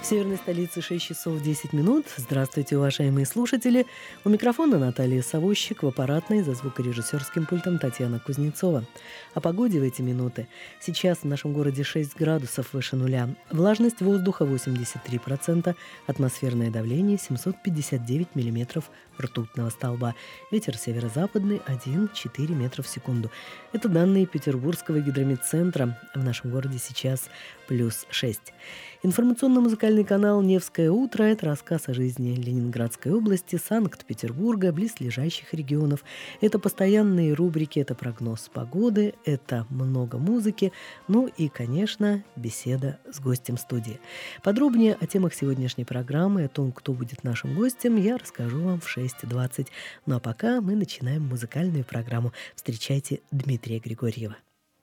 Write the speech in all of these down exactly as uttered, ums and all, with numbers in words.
В северной столице шесть часов десять минут. Здравствуйте, уважаемые слушатели. У микрофона Наталья Савощик, в аппаратной за звукорежиссерским пультом Татьяна Кузнецова. О погоде в эти минуты. Сейчас в нашем городе шесть градусов выше нуля. Влажность воздуха восемьдесят три процента. Атмосферное давление семьсот пятьдесят девять миллиметров ртутного столба. Ветер северо-западный один целых четыре десятых метра в секунду. Это данные Петербургского гидрометцентра. В нашем городе сейчас плюс шесть. Информационно-музыкальный канал «Невское утро» – это рассказ о жизни Ленинградской области, Санкт-Петербурга, близлежащих регионов. Это постоянные рубрики, это прогноз погоды, это много музыки, ну и, конечно, беседа с гостем студии. Подробнее о темах сегодняшней программы, о том, кто будет нашим гостем, я расскажу вам в шесть двадцать. Ну а пока мы начинаем музыкальную программу. Встречайте Дмитрия Григорьева.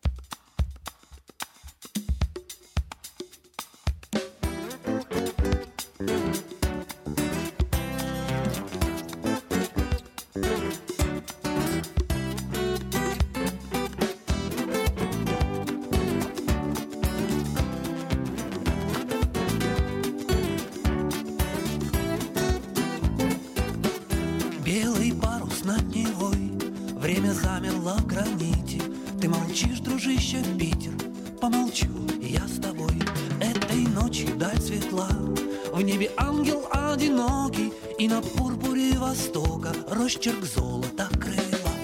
Белый парус над Невой, время замерло в граните. Ты молчишь, дружище, Питер, помолчу и я с тобой. Этой ночью даль светла, в небе ангел одинокий, и на пурпуре востока росчерк золота крыла.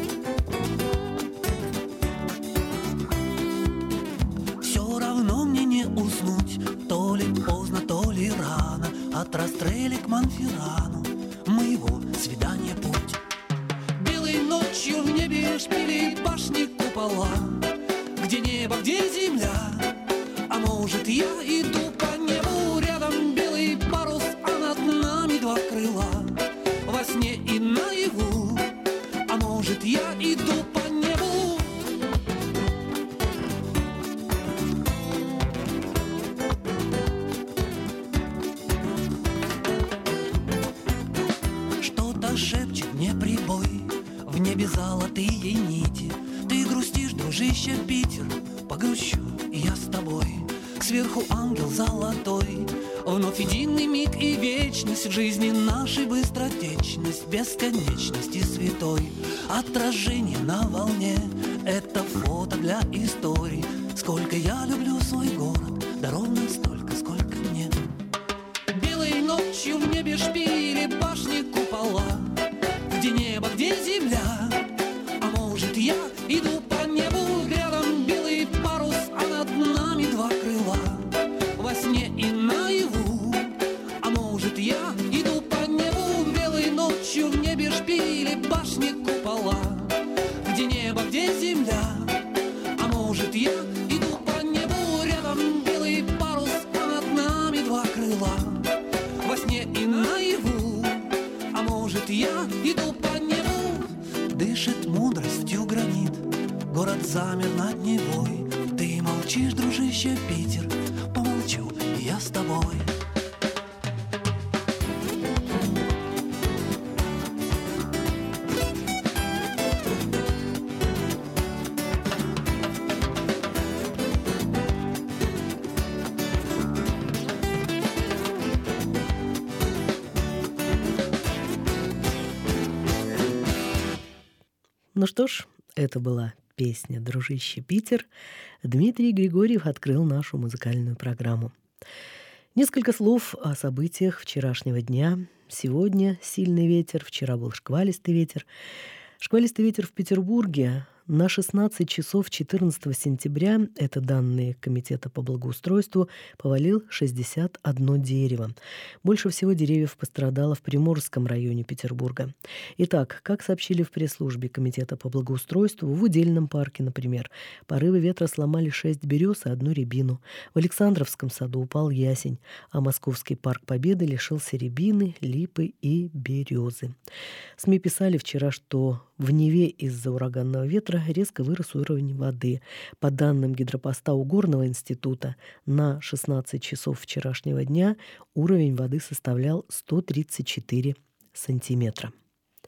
Все равно мне не уснуть, то ли поздно, то ли рано, от Растрелли к Монферрану моего свидания путь. Белой ночью в небе шпили башни купола, где небо, где земля, а может я иду по небу, рядом белый парус, а над нами два крыла, во сне и наяву, а может я иду по небу. Шепчет мне прибой, в небе золотые нити. Ты грустишь, дружище, Питер, погрущу и я с тобой. Сверху ангел золотой, вновь единый миг и вечность в жизни нашей, быстротечность, бесконечность и святой. Отражение на волне, это фото для истории. Сколько я люблю свой город, да ровно столько, сколько мне. Белой ночью в небе шпили башни купола, где небо, где земля, а может я иду по небу, рядом белый парус, а над нами два крыла, во сне и наяву, а может я иду по небу, белой ночью в небе шпили башни купола, где небо, где земля, а может я иду по небу, рядом белый парус, а над нами два крыла, во сне и наяву, а может я иду по небу. Дышит мудростью гранит, город замер над Невой. Ты молчишь, дружище, Питер, помолчу и я с тобой. Ну что ж, это была песня «Дружище, Питер». Дмитрий Григорьев открыл нашу музыкальную программу. Несколько слов о событиях вчерашнего дня. Сегодня сильный ветер, вчера был шквалистый ветер. Шквалистый ветер в Петербурге на шестнадцать часов четырнадцатого сентября, это данные Комитета по благоустройству, повалил шестьдесят одно дерево. Больше всего деревьев пострадало в Приморском районе Петербурга. Итак, как сообщили в пресс-службе Комитета по благоустройству, в Удельном парке, например, порывы ветра сломали шесть берез и одну рябину. В Александровском саду упал ясень, а Московский парк Победы лишился рябины, липы и березы. СМИ писали вчера, что в Неве из-за ураганного ветра резко вырос уровень воды. По данным гидропоста Угорного института, на шестнадцать часов вчерашнего дня уровень воды составлял сто тридцать четыре сантиметра.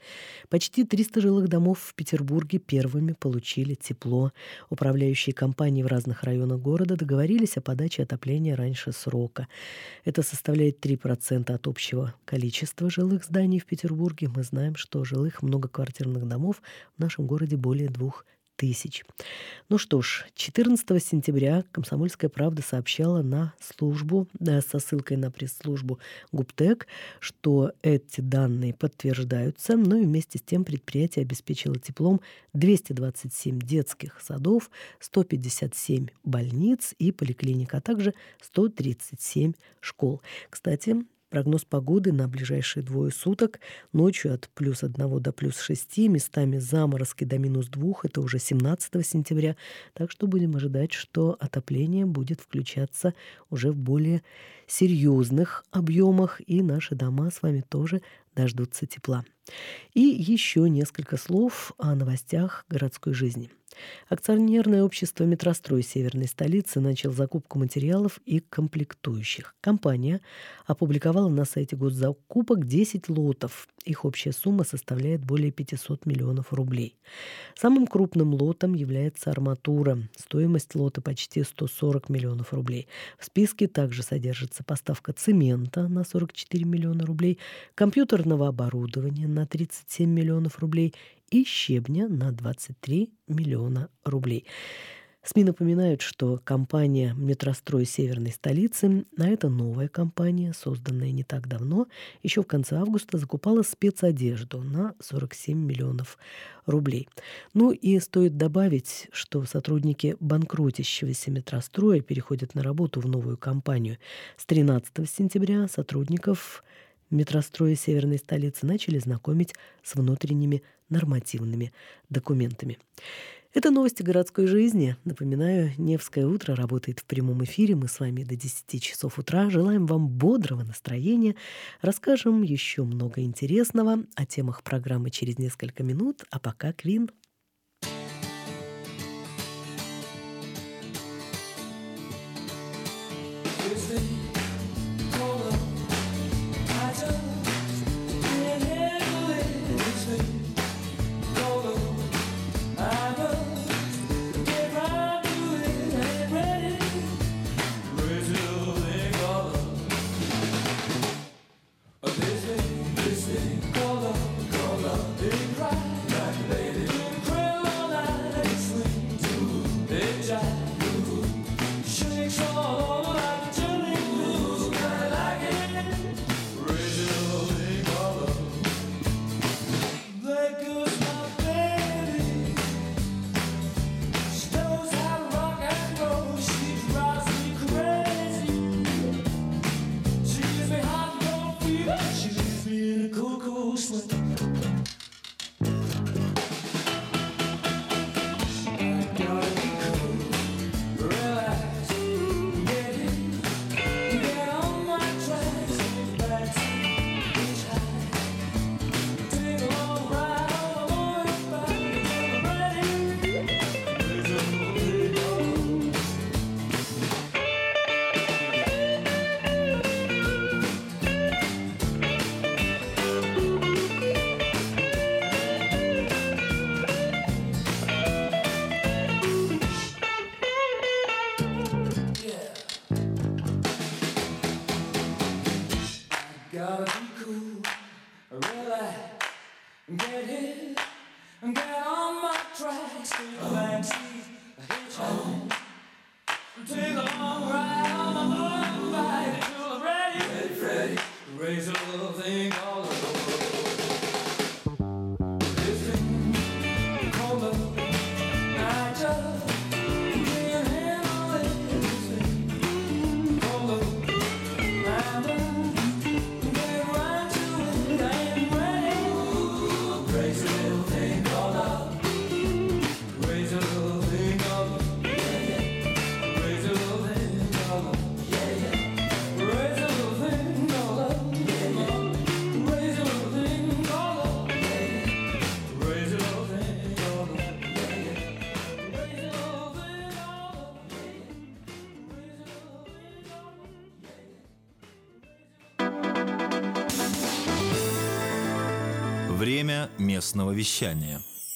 Почти триста жилых домов в Петербурге первыми получили тепло. Управляющие компании в разных районах города договорились о подаче отопления раньше срока. Это составляет три процента от общего количества жилых зданий в Петербурге. Мы знаем, что жилых многоквартирных домов в нашем городе более двух тысяч. Ну что ж, четырнадцатого сентября «Комсомольская правда» сообщала на службу, да, со ссылкой на пресс-службу ГУПТЭК, что эти данные подтверждаются, но и вместе с тем предприятие обеспечило теплом двести двадцать семь детских садов, сто пятьдесят семь больниц и поликлиник, а также сто тридцать семь школ. Кстати, прогноз погоды на ближайшие двое суток. Ночью от плюс одного до плюс шести, местами заморозки до минус двух. Это уже семнадцатого сентября. Так что будем ожидать, что отопление будет включаться уже в более серьезных объемах. И наши дома с вами тоже дождутся тепла. И еще несколько слов о новостях городской жизни. Акционерное общество «Метрострой» северной столицы начал закупку материалов и комплектующих. Компания опубликовала на сайте госзакупок десять лотов. Их общая сумма составляет более пятьсот миллионов рублей. Самым крупным лотом является арматура. Стоимость лота почти сто сорок миллионов рублей. В списке также содержится поставка цемента на сорок четыре миллиона рублей, компьютерного оборудования на тридцать семь миллионов рублей и щебня на двадцать три миллиона рублей. СМИ напоминают, что компания «Метрострой» северной столицы, а это новая компания, созданная не так давно, еще в конце августа закупала спецодежду на сорок семь миллионов рублей. Ну и стоит добавить, что сотрудники банкротящегося «Метростроя» переходят на работу в новую компанию. С тринадцатого сентября сотрудников «Метростроя» северной столицы начали знакомить с внутренними нормативными документами. Это новости городской жизни. Напоминаю, «Невское утро» работает в прямом эфире. Мы с вами до десяти часов утра. Желаем вам бодрого настроения. Расскажем еще много интересного о темах программы через несколько минут. А пока Квин. Время местного вещания.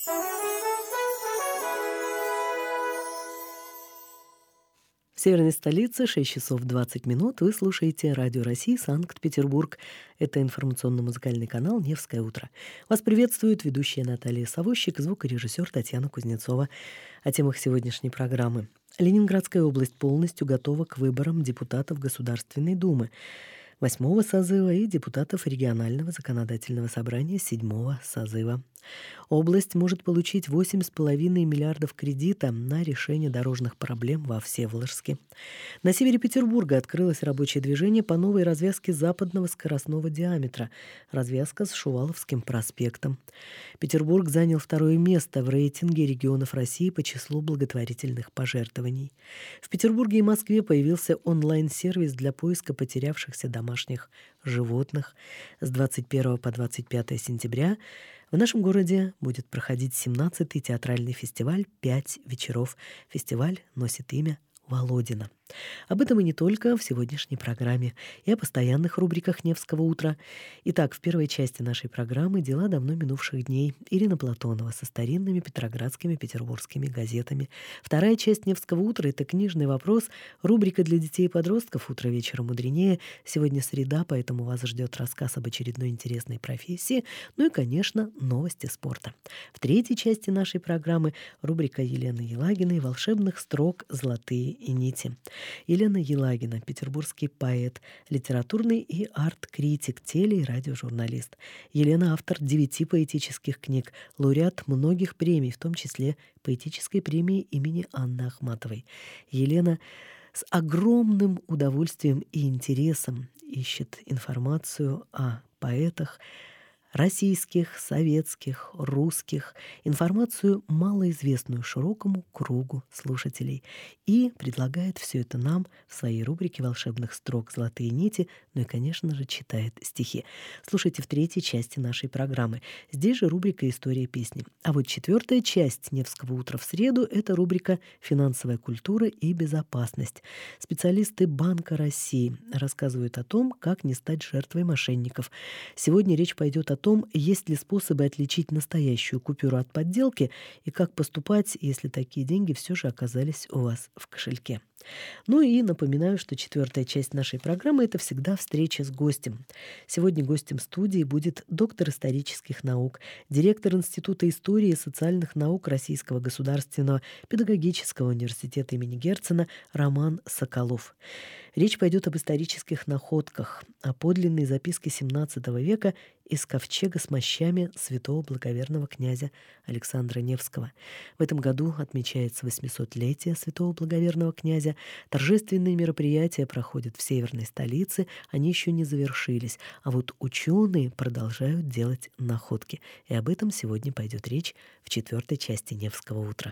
В северной столице шесть часов двадцать минут. Вы слушаете Радио России, Санкт-Петербург. Это информационно-музыкальный канал «Невское утро». Вас приветствует ведущая Наталья Савощик, звукорежиссер Татьяна Кузнецова. О темах сегодняшней программы. Ленинградская область полностью готова к выборам депутатов Государственной Думы восьмого созыва и депутатов регионального законодательного собрания седьмого созыва. Область может получить восемь с половиной миллиардов кредита на решение дорожных проблем во Всеволожске. На севере Петербурга открылось рабочее движение по новой развязке западного скоростного диаметра, развязка с Шуваловским проспектом. Петербург занял второе место в рейтинге регионов России по числу благотворительных пожертвований. В Петербурге и Москве появился онлайн-сервис для поиска потерявшихся домашних животных. С двадцать первого по двадцать пятое сентября в нашем городе будет проходить семнадцатый театральный фестиваль «Пять вечеров». Фестиваль носит имя Володина. Об этом и не только в сегодняшней программе, и о постоянных рубриках «Невского утра». Итак, в первой части нашей программы «Дела давно минувших дней». Ирина Платонова со старинными петроградскими петербургскими газетами. Вторая часть «Невского утра» — это книжный вопрос, рубрика для детей и подростков «Утро вечера мудренее». Сегодня среда, поэтому вас ждет рассказ об очередной интересной профессии, ну и, конечно, новости спорта. В третьей части нашей программы рубрика Елены Елагиной «Волшебных строк. Золотые и нити». Елена Елагина, петербургский поэт, литературный и арт-критик, теле- и радиожурналист. Елена — автор девяти поэтических книг, лауреат многих премий, в том числе поэтической премии имени Анны Ахматовой. Елена с огромным удовольствием и интересом ищет информацию о поэтах, российских, советских, русских, информацию, малоизвестную широкому кругу слушателей, и предлагает все это нам в своей рубрике «Волшебных строк. Золотые нити», ну и, конечно же, читает стихи. Слушайте в третьей части нашей программы. Здесь же рубрика «История песни». А вот четвертая часть «Невского утра» в среду — это рубрика «Финансовая культура и безопасность». Специалисты Банка России рассказывают о том, как не стать жертвой мошенников. Сегодня речь пойдет о том, есть ли способы отличить настоящую купюру от подделки и как поступать, если такие деньги все же оказались у вас в кошельке. Ну и напоминаю, что четвертая часть нашей программы — это всегда встреча с гостем. Сегодня гостем студии будет доктор исторических наук, директор Института истории и социальных наук Российского государственного педагогического университета имени Герцена Роман Соколов. Речь пойдет об исторических находках, о подлинной записке семнадцатого века из ковчега с мощами святого благоверного князя Александра Невского. В этом году отмечается восьмисотлетие святого благоверного князя. Торжественные мероприятия проходят в северной столице, они еще не завершились, а вот ученые продолжают делать находки. И об этом сегодня пойдет речь в четвертой части «Невского утра».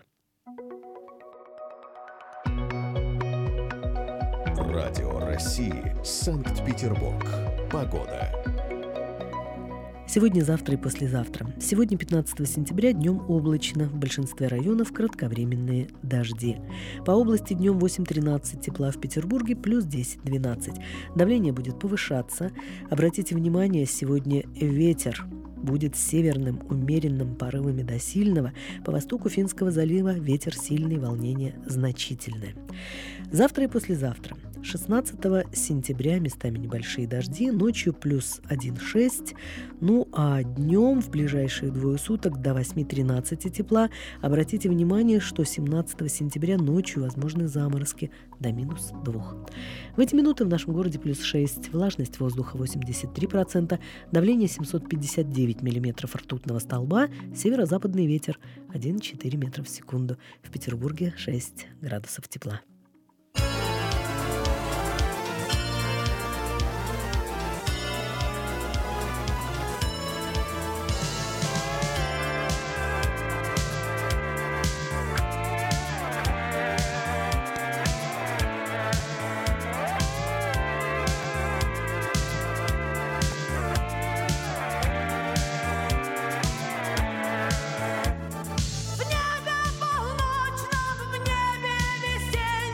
Радио России, Санкт-Петербург. Погода. Сегодня, завтра и послезавтра. Сегодня, пятнадцатого сентября, днем облачно. В большинстве районов кратковременные дожди. По области днем восемь-тринадцать тепла, в Петербурге плюс десять-двенадцать. Давление будет повышаться. Обратите внимание, сегодня ветер будет северным, умеренным, порывами до сильного. По востоку Финского залива ветер сильный, волнение значительное. Завтра и послезавтра. шестнадцатого сентября местами небольшие дожди, ночью плюс один-шесть, ну а днем в ближайшие двое суток до восьми-тринадцати тепла. Обратите внимание, что семнадцатого сентября ночью возможны заморозки до минус двух. В эти минуты в нашем городе плюс шесть, влажность воздуха восемьдесят три процента, давление семьсот пятьдесят девять миллиметров ртутного столба, северо-западный ветер один и четыре метра в секунду. В Петербурге шесть градусов тепла. В небе полночном, в небе весеннем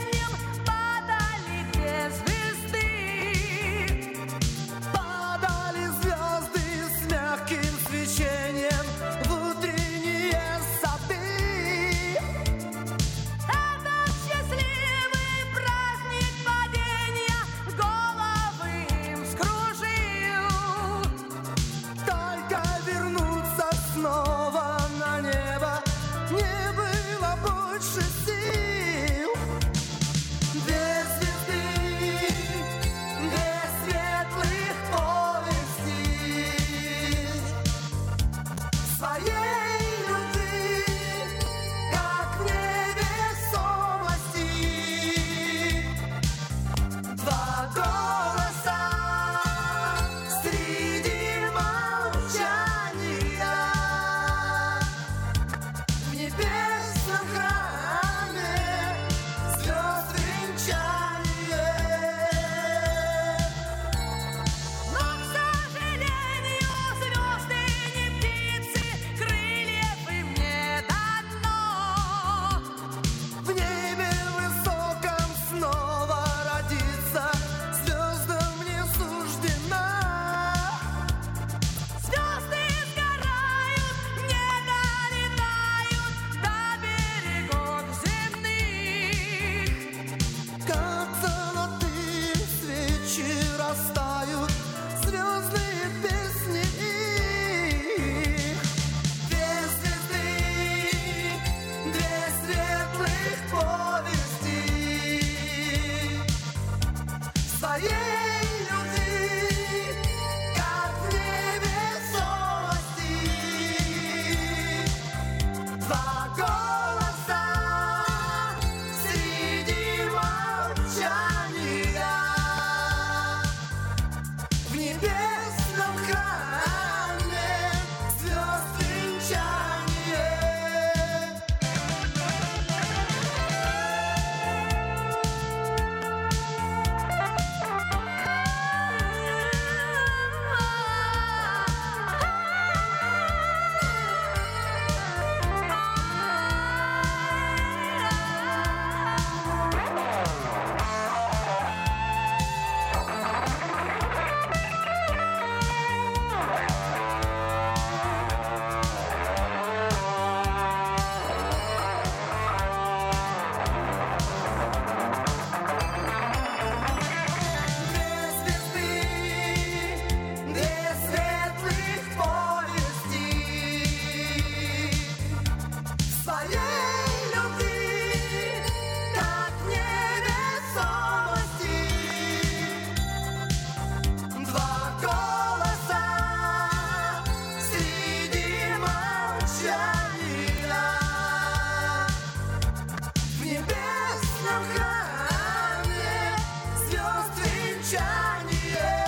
вещание.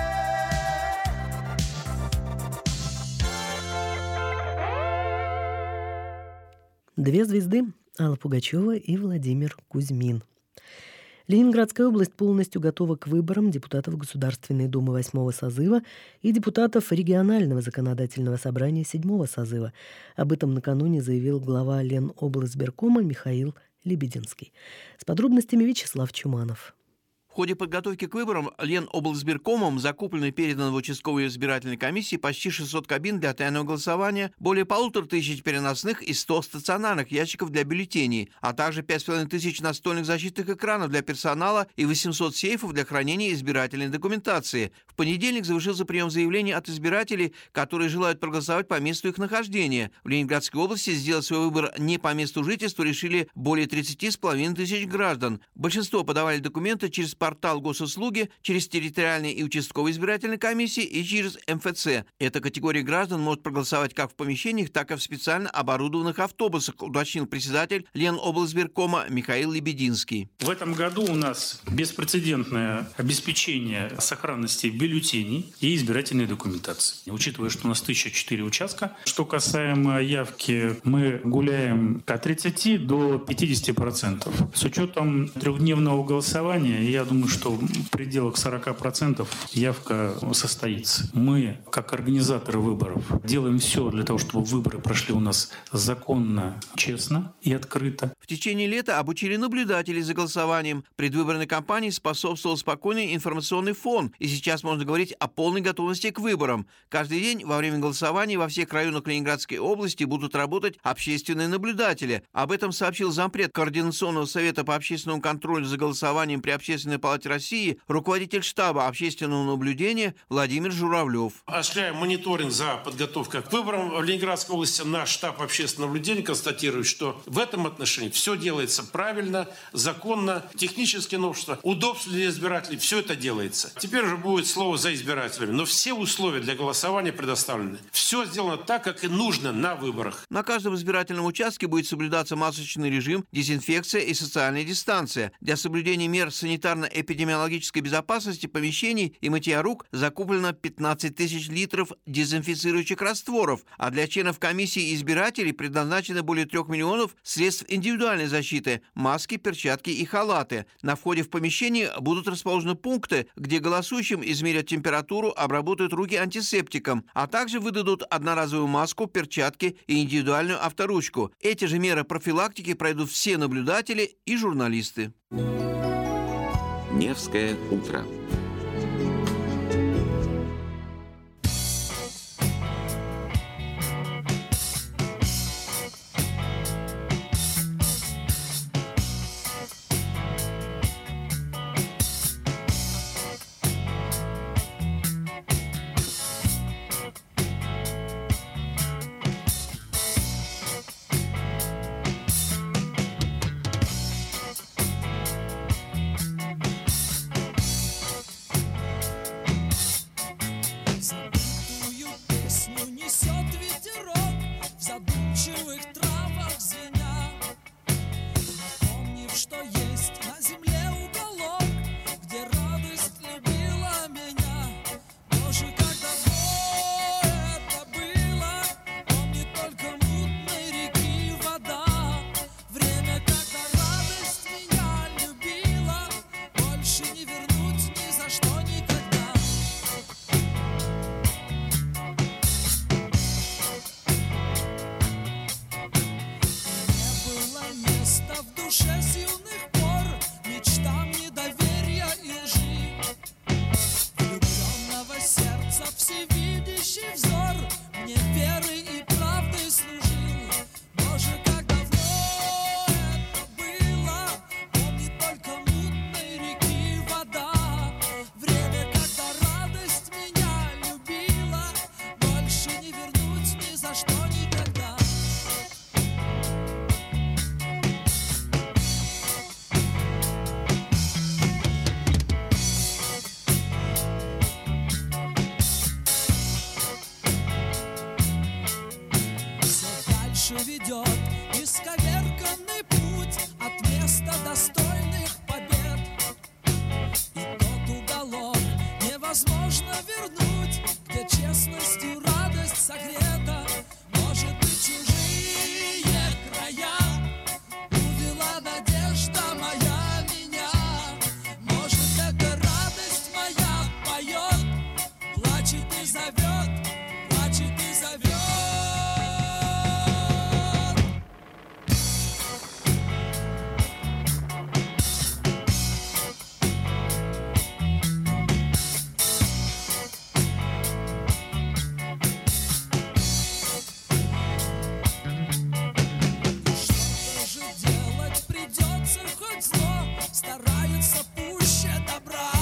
Две звезды – Алла Пугачева и Владимир Кузьмин. Ленинградская область полностью готова к выборам депутатов Государственной Думы восьмого созыва и депутатов регионального законодательного собрания седьмого созыва. Об этом накануне заявил глава Леноблсбиркома Михаил Лебединский. С подробностями Вячеслав Чуманов. В ходе подготовки к выборам Леноблсбиркомом закуплено и передано в участковые избирательные комиссии почти шестьсот кабин для тайного голосования, более полутора тысяч переносных и сто стационарных ящиков для бюллетеней, а также пять с половиной тысяч настольных защитных экранов для персонала и восемьсот сейфов для хранения избирательной документации. В понедельник завершился прием заявлений от избирателей, которые желают проголосовать по месту их нахождения. В Ленинградской области сделать свой выбор не по месту жительства решили более тридцати с половиной тысяч граждан. Большинство подавали документы через портал госуслуги, через территориальные и участковые избирательные комиссии и через эм эф цэ. Эта категория граждан может проголосовать как в помещениях, так и в специально оборудованных автобусах, уточнил председатель Леноблсбиркома Михаил Лебединский. В этом году у нас беспрецедентное обеспечение сохранности бюллетеней и избирательной документации. Учитывая, что у нас тысяча четыре участка, что касаемо явки, мы гуляем от тридцати до пятидесяти процентов. С учетом трехдневного голосования, я думаю, что в пределах сорока процентов явка состоится. Мы, как организаторы выборов, делаем все для того, чтобы выборы прошли у нас законно, честно и открыто. В течение лета обучили наблюдателей за голосованием. Предвыборной кампании способствовал спокойный информационный фон, и сейчас можно говорить о полной готовности к выборам. Каждый день во время голосования во всех районах Ленинградской области будут работать общественные наблюдатели. Об этом сообщил зампред Координационного совета по общественному контролю за голосованием при Общественной палате России, руководитель штаба общественного наблюдения Владимир Журавлев. Осуществляем мониторинг за подготовкой к выборам в Ленинградской области. Наш штаб общественного наблюдения констатирует, что в этом отношении все делается правильно, законно, технические новшества, удобства для избирателей, все это делается. Теперь уже будет слово за избирателями, но все условия для голосования предоставлены. Все сделано так, как и нужно на выборах. На каждом избирательном участке будет соблюдаться масочный режим, дезинфекция и социальная дистанция. Для соблюдения мер санитарно-эпидемиологической безопасности помещений и мытья рук закуплено пятнадцать тысяч литров дезинфицирующих растворов, а для членов комиссии и избирателей предназначено более трех миллионов средств индивидуальной защиты – маски, перчатки и халаты. На входе в помещение будут расположены пункты, где голосующим измерят температуру, обработают руки антисептиком, а также выдадут одноразовую маску, перчатки и индивидуальную авторучку. Эти же меры профилактики пройдут все наблюдатели и журналисты. Невское утро. Ведет исковерканный путь от места достойных побед. И тот уголок, сердце пуще добра.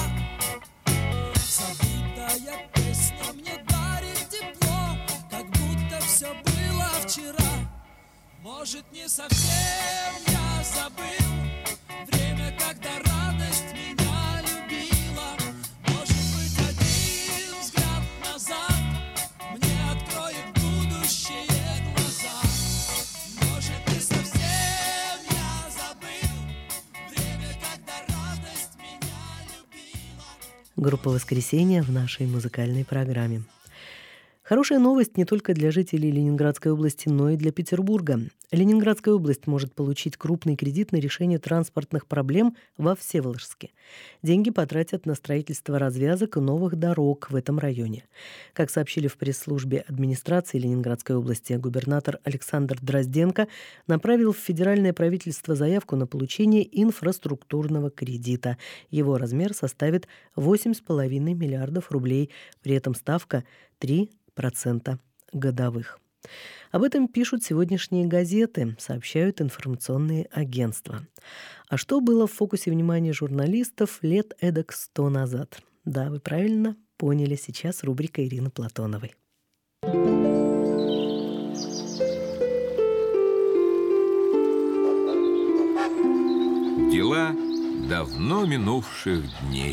Забытая песня мне дарит тепло, как будто все было вчера. Может, не совсем я забыл время, когда радость меня любила. Может быть, один взгляд назад мне откроет будущее глаза. Может, не совсем я забыл время, когда радость меня любила. Группа «Воскресенье» в нашей музыкальной программе. Хорошая новость не только для жителей Ленинградской области, но и для Петербурга. Ленинградская область может получить крупный кредит на решение транспортных проблем во Всеволожске. Деньги потратят на строительство развязок и новых дорог в этом районе. Как сообщили в пресс-службе администрации Ленинградской области, губернатор Александр Дрозденко направил в федеральное правительство заявку на получение инфраструктурного кредита. Его размер составит восемь с половиной миллиардов рублей, при этом ставка три процента годовых. Об этом пишут сегодняшние газеты, сообщают информационные агентства. А что было в фокусе внимания журналистов лет эдак сто назад? Да, вы правильно поняли, сейчас рубрика Ирины Платоновой. Дела давно минувших дней.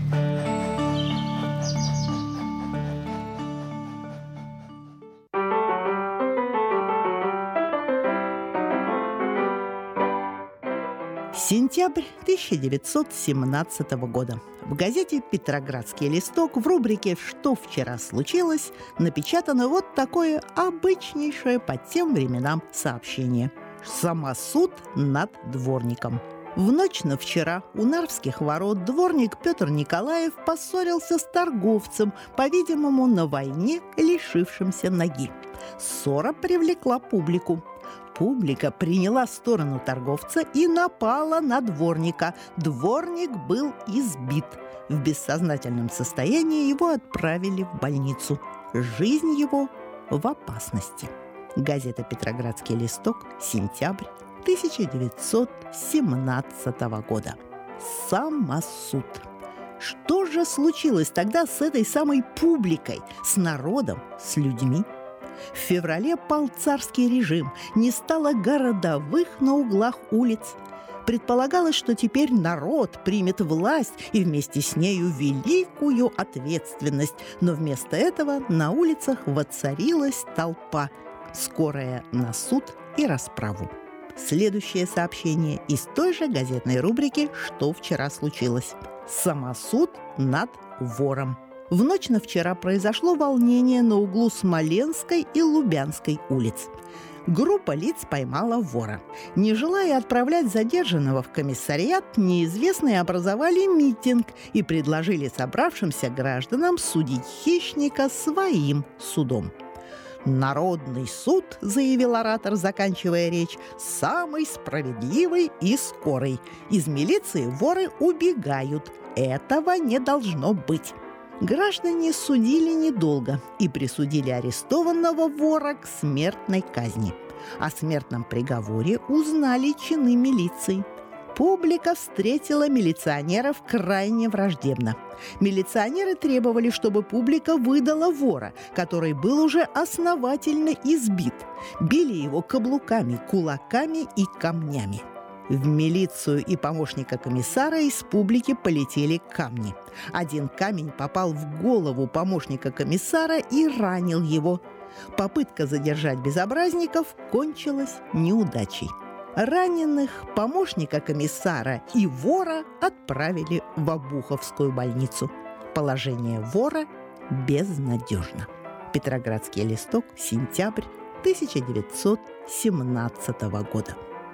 Сентябрь тысяча девятьсот семнадцатого года. В газете «Петроградский листок» в рубрике «Что вчера случилось» напечатано вот такое обычнейшее по тем временам сообщение. Самосуд над дворником. В ночь на вчера у Нарвских ворот дворник Петр Николаев поссорился с торговцем, по-видимому, на войне, лишившимся ноги. Ссора привлекла публику. Публика приняла сторону торговца и напала на дворника. Дворник был избит. В бессознательном состоянии его отправили в больницу. Жизнь его в опасности. Газета «Петроградский листок», сентябрь тысяча девятьсот семнадцатого года. Самосуд. Что же случилось тогда с этой самой публикой, с народом, с людьми? В феврале пал царский режим, не стало городовых на углах улиц. Предполагалось, что теперь народ примет власть и вместе с нею великую ответственность. Но вместо этого на улицах воцарилась толпа, скорая на суд и расправу. Следующее сообщение из той же газетной рубрики «Что вчера случилось». Самосуд над вором. В ночь на вчера произошло волнение на углу Смоленской и Лубянской улиц. Группа лиц поймала вора. Не желая отправлять задержанного в комиссариат, неизвестные образовали митинг и предложили собравшимся гражданам судить хищника своим судом. «Народный суд, — заявил оратор, заканчивая речь, — самый справедливый и скорый. Из милиции воры убегают. Этого не должно быть». Граждане судили недолго и присудили арестованного вора к смертной казни. О смертном приговоре узнали чины милиции. Публика встретила милиционеров крайне враждебно. Милиционеры требовали, чтобы публика выдала вора, который был уже основательно избит. Били его каблуками, кулаками и камнями. В милицию и помощника комиссара из публики полетели камни. Один камень попал в голову помощника комиссара и ранил его. Попытка задержать безобразников кончилась неудачей. Раненых помощника комиссара и вора отправили в Обуховскую больницу. Положение вора безнадежно. Петроградский листок, сентябрь тысяча девятьсот семнадцатого года.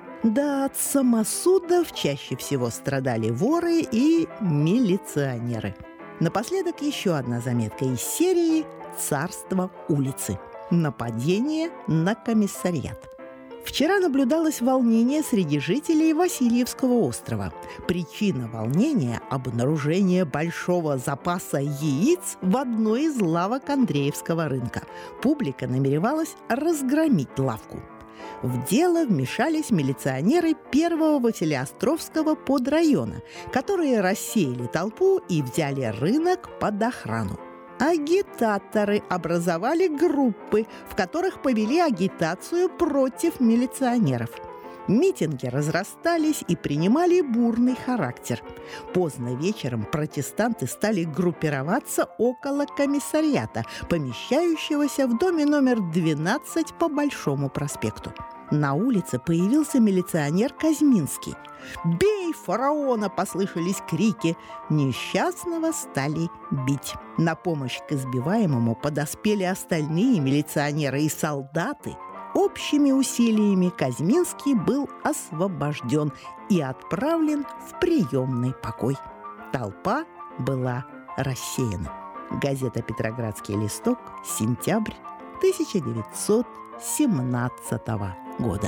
Да, от самосудов чаще всего страдали воры и милиционеры. Напоследок еще одна заметка из серии «Царство улицы». Нападение на комиссариат. Вчера наблюдалось волнение среди жителей Васильевского острова. Причина волнения – обнаружение большого запаса яиц в одной из лавок Андреевского рынка. Публика намеревалась разгромить лавку. В дело вмешались милиционеры первого Василеостровского подрайона, которые рассеяли толпу и взяли рынок под охрану. Агитаторы образовали группы, в которых повели агитацию против милиционеров. Митинги разрастались и принимали бурный характер. Поздно вечером протестанты стали группироваться около комиссариата, помещающегося в доме номер двенадцать по Большому проспекту. На улице появился милиционер Казьминский. «Бей фараона!» – послышались крики. Несчастного стали бить. На помощь к избиваемому подоспели остальные милиционеры и солдаты. Общими усилиями Казьминский был освобожден и отправлен в приемный покой. Толпа была рассеяна. Газета «Петроградский листок», сентябрь тысяча девятьсот семнадцатого года.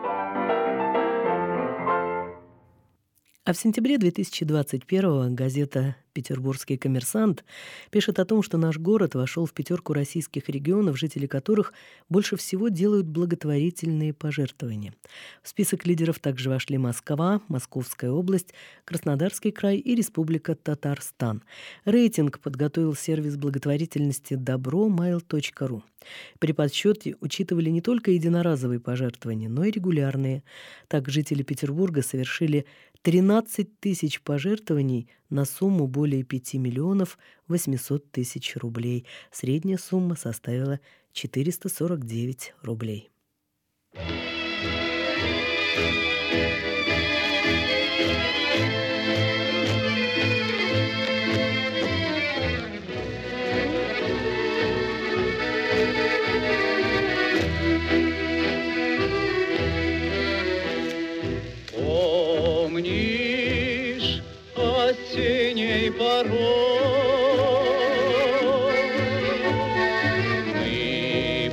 А в сентябре две тысячи двадцать первого газета «Петербургский коммерсант» пишет о том, что наш город вошел в пятерку российских регионов, жители которых больше всего делают благотворительные пожертвования. В список лидеров также вошли Москва, Московская область, Краснодарский край и Республика Татарстан. Рейтинг подготовил сервис благотворительности добро майл точка ру. При подсчете учитывали не только единоразовые пожертвования, но и регулярные. Так жители Петербурга совершили тринадцать тысяч пожертвований на сумму более пяти миллионов восемьсот тысяч рублей. Средняя сумма составила четыреста сорок девять рублей. Осенней порой мы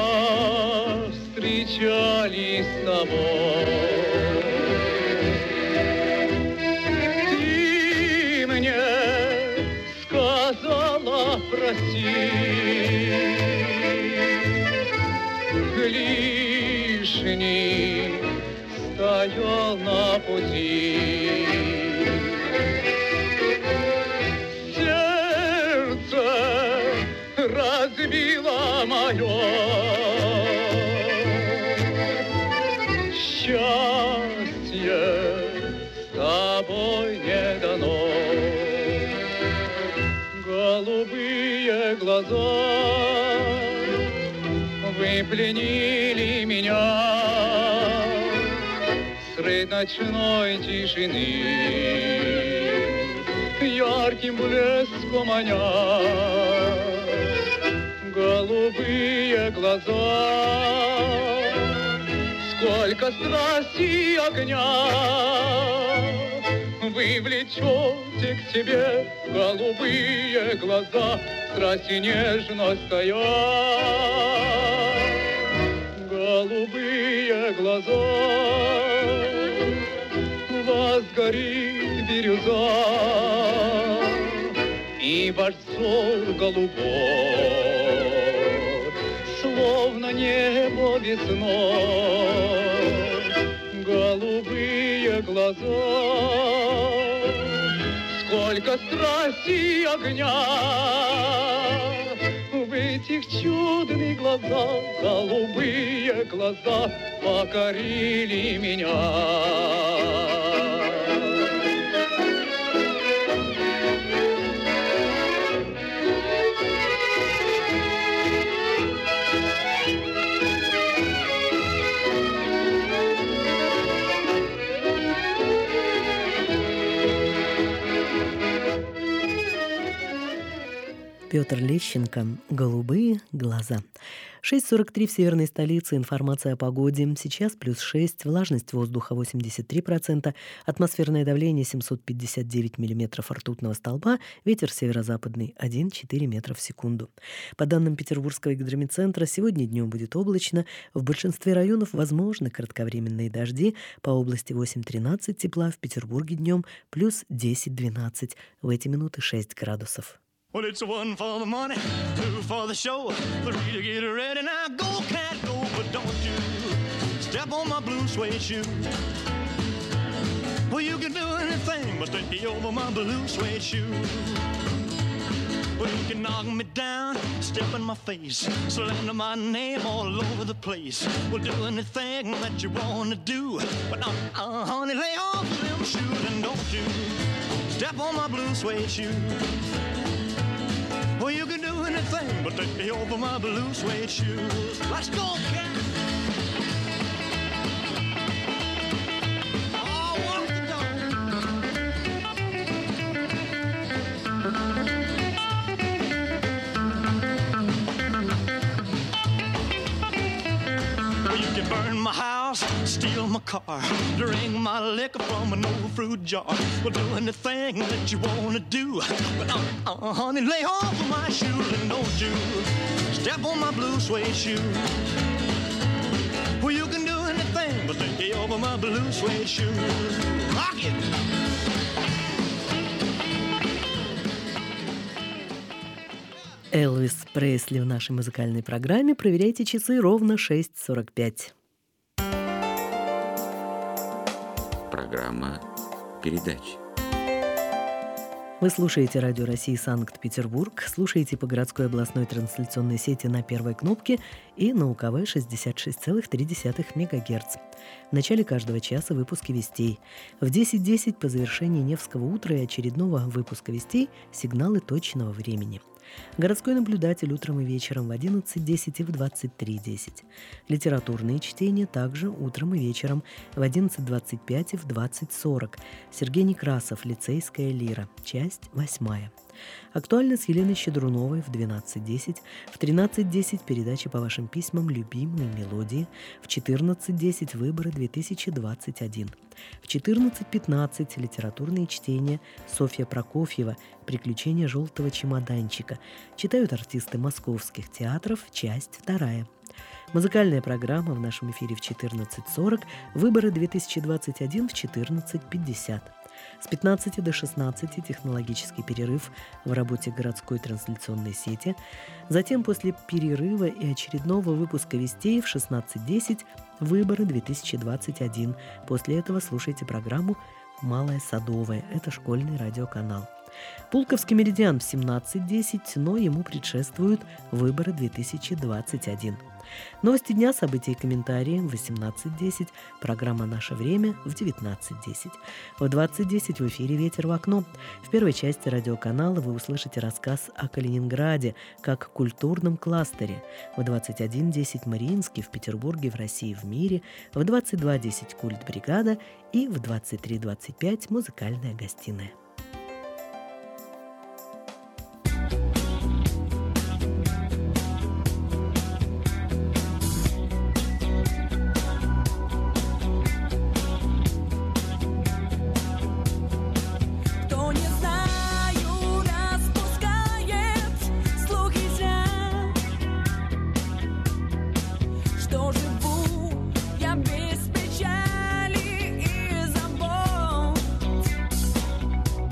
повстречались с тобой. Ты мне сказала прости, лишний стоял на пути. Разбила мое счастье, с тобой не дано. Голубые глаза вы пленили меня средь ночной тишины, ярким блеском маня. Голубые глаза, сколько страсти и огня вы влечете к себе, голубые глаза, страсть и нежность стоят. Голубые глаза, вас горит бирюза, и ваш взор голубой, словно небо весной. Голубые глаза, сколько страсти и огня в этих чудных глазах. Голубые глаза покорили меня. Петр Лещенко «Голубые глаза». шесть сорок три в северной столице. Информация о погоде. Сейчас плюс шесть. Влажность воздуха восемьдесят три процента. Атмосферное давление семьсот пятьдесят девять миллиметров ртутного столба. Ветер северо-западный один целых четыре метра в секунду. По данным Петербургского гидрометцентра, сегодня днем будет облачно. В большинстве районов возможны кратковременные дожди. По области восемь-тринадцать тепла. В Петербурге днем плюс десять-двенадцать. В эти минуты шесть градусов. Well, it's one for the money, two for the show, three to get ready. Now go, cat, go, but don't you step on my blue suede shoe. Well, you can do anything but take me over my blue suede shoe. Well, you can knock me down, step in my face, slander my name all over the place. Well, do anything that you want to do, but uh, uh, honey, lay off them shoes and don't you step on my blue suede shoe. Well, you can do anything but take me over my blue suede shoes. Let's go, cat! Burn my house, steal my car, drink my liquor from an old fruit jar. Well, do anything that you wanna do, but uh, uh, honey, lay off of my shoes and don't you step on my blue suede shoe. Well, you can do anything but take over my blue suede shoe. Rock it! Элвис Пресли в нашей музыкальной программе. Проверяйте часы ровно шесть сорок пять. Программа передач. Вы слушаете Радио России Санкт-Петербург, слушаете по городской областной трансляционной сети на первой кнопке и на У Ка В шестьдесят шесть целых три десятых мегагерц. В начале каждого часа выпуски вестей. В десять десять по завершении Невского утра и очередного выпуска вестей сигналы точного времени. Городской наблюдатель утром и вечером в одиннадцать десять и в двадцать три десять. Литературные чтения также утром и вечером в одиннадцать двадцать пять и в двадцать сорок. Сергей Некрасов, «Лицейская лира», часть восьмая. Актуально с Еленой Щедруновой в двенадцать десять, в тринадцать десять передачи по вашим письмам «Любимые мелодии», в четырнадцать десять выборы две тысячи двадцать один, в четырнадцать пятнадцать литературные чтения Софья Прокофьева «Приключения желтого чемоданчика». Читают артисты московских театров, часть вторая. Музыкальная программа в нашем эфире в четырнадцать сорок, выборы две тысячи двадцать один в четырнадцать пятьдесят. С пятнадцати до шестнадцати технологический перерыв в работе городской трансляционной сети. Затем после перерыва и очередного выпуска вестей в шестнадцать десять выборы две тысячи двадцать один. После этого слушайте программу «Малая Садовая». Это школьный радиоканал. Пулковский меридиан в семнадцать десять, но ему предшествуют выборы две тысячи двадцать один. Новости дня, события и комментарии в восемнадцать десять, программа «Наше время» в девятнадцать десять. В двадцать десять в эфире «Ветер в окно». В первой части радиоканала вы услышите рассказ о Калининграде как культурном кластере. В двадцать один десять Мариинский в Петербурге, в России, в мире. В двадцать два десять Культ-бригада и в двадцать три двадцать пять музыкальная гостиная. Без печали и забот.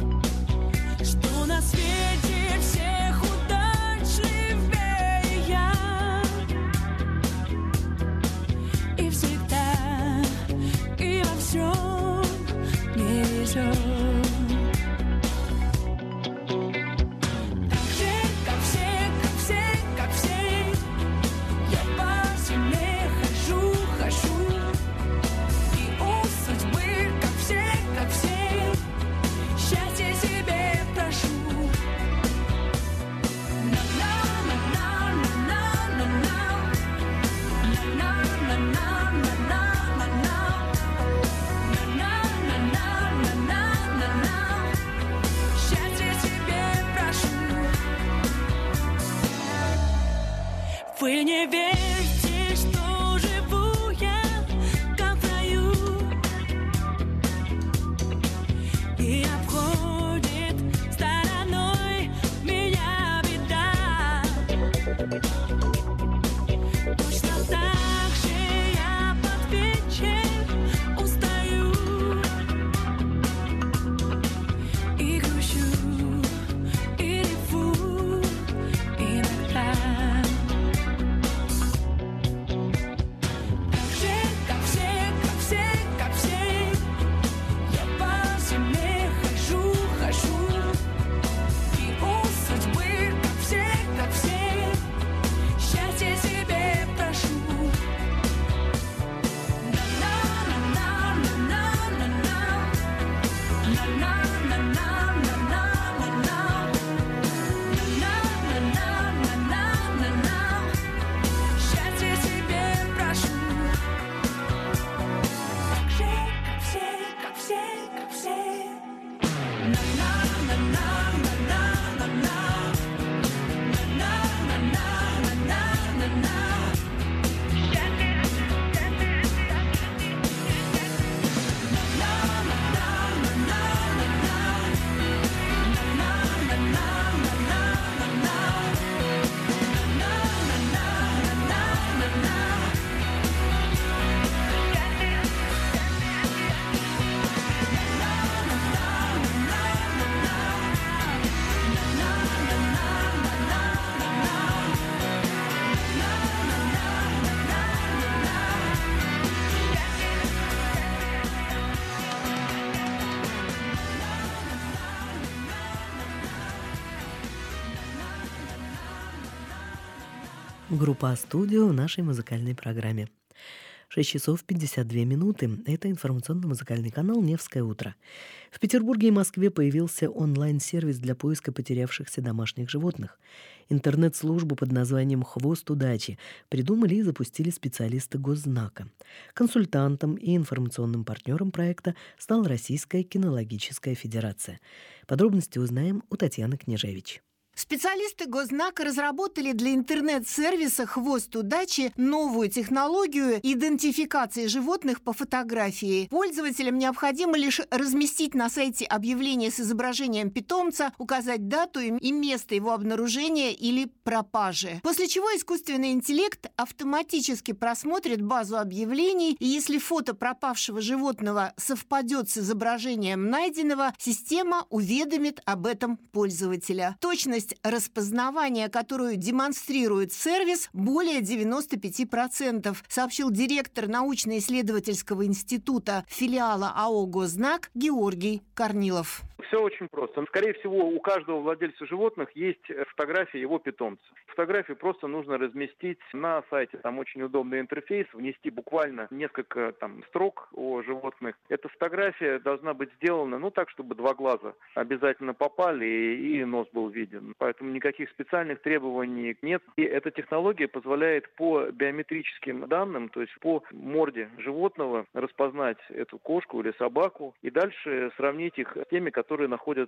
Группа «А-студио» в нашей музыкальной программе. шесть часов пятьдесят две минуты. Это информационно-музыкальный канал «Невское утро». В Петербурге и Москве появился онлайн-сервис для поиска потерявшихся домашних животных. Интернет-службу под названием «Хвост удачи» придумали и запустили специалисты Госзнака. Консультантом и информационным партнером проекта стала Российская кинологическая федерация. Подробности узнаем у Татьяны Княжевич. Специалисты Госзнака разработали для интернет-сервиса «Хвост удачи» новую технологию идентификации животных по фотографии. Пользователям необходимо лишь разместить на сайте объявление с изображением питомца, указать дату и место его обнаружения или пропажи. После чего искусственный интеллект автоматически просмотрит базу объявлений, и если фото пропавшего животного совпадет с изображением найденного, система уведомит об этом пользователя. Точность распознавания, которую демонстрирует сервис, более девяносто пять процентов, сообщил директор научно-исследовательского института филиала АО «Госзнак» Георгий Корнилов. Все очень просто. Скорее всего, у каждого владельца животных есть фотография его питомца. Фотографию просто нужно разместить на сайте. Там очень удобный интерфейс, внести буквально несколько там строк о животных. Эта фотография должна быть сделана, ну, так, чтобы два глаза обязательно попали и, и нос был виден. Поэтому никаких специальных требований нет. И эта технология позволяет по биометрическим данным, то есть по морде животного, распознать эту кошку или собаку и дальше сравнить их с теми, которые находятся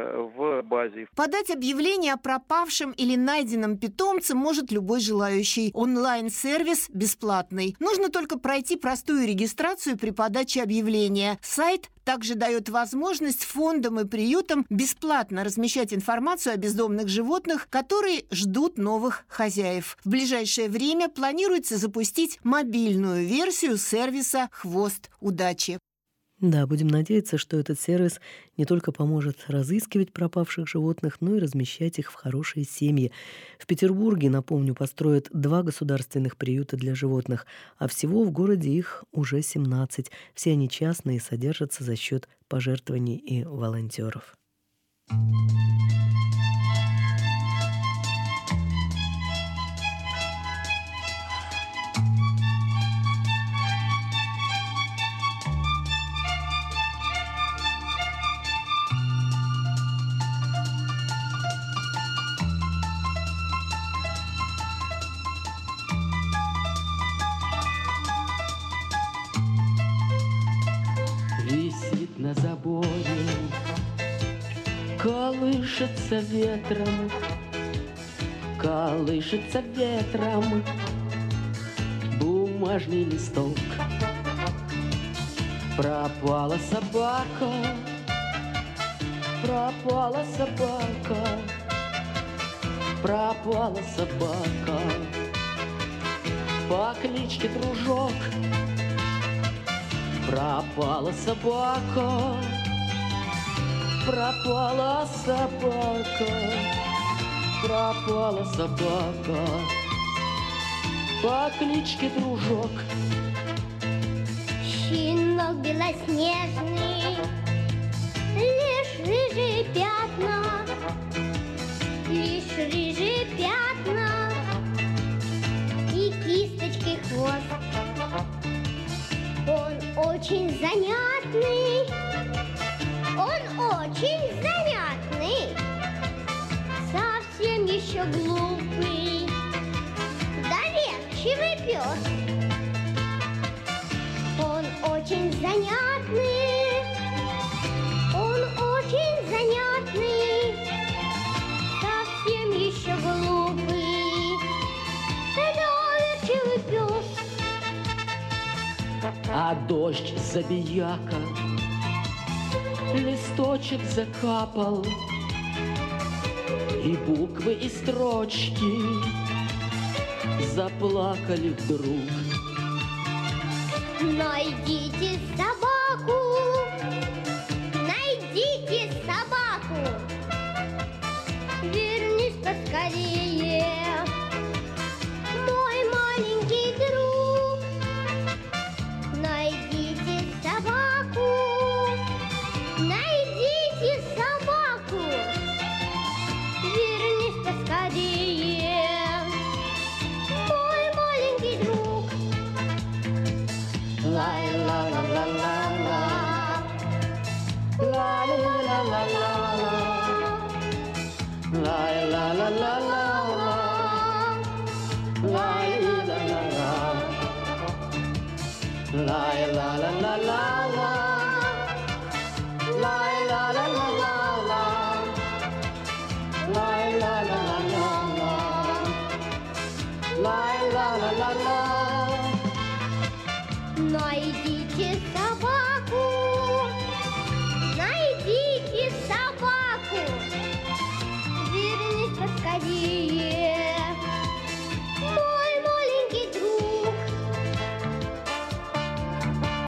в базе. Подать объявление о пропавшем или найденном питомце может любой желающий. Онлайн-сервис бесплатный. Нужно только пройти простую регистрацию при подаче объявления. Сайт также дает возможность фондам и приютам бесплатно размещать информацию о бездомных животных, которые ждут новых хозяев. В ближайшее время планируется запустить мобильную версию сервиса «Хвост удачи». Да, будем надеяться, что этот сервис не только поможет разыскивать пропавших животных, но и размещать их в хорошие семьи. В Петербурге, напомню, построят два государственных приюта для животных, а всего в городе их уже семнадцать. Все они частные и содержатся за счет пожертвований и волонтеров. Висит на заборе, колышется ветром, колышется ветром бумажный листок. Пропала собака, пропала собака, пропала собака по кличке Дружок. Пропала собака, пропала собака, пропала собака по кличке Дружок. Щенок белоснежный, лишь рыжие пятна, лишь рыжие пятна и кисточкой хвост. Он очень занятный, он очень занятный, совсем еще глупый, доверчивый пес. Он очень занятный, он очень А дождь забияка, листочек закапал, и буквы, и строчки заплакали вдруг. Найдите собаку, найдите собаку, вернись поскорее, мой маленький друг. Найдите собаку, найдите собаку, вернись поскорее, мой маленький друг. Ла-ла-ла-ла-ла-ла, ла-ла-ла-ла-ла-ла, ла-ла-ла-ла-ла-ла, ла-ла-ла-ла-ла, ла-ла-ла-ла-ла.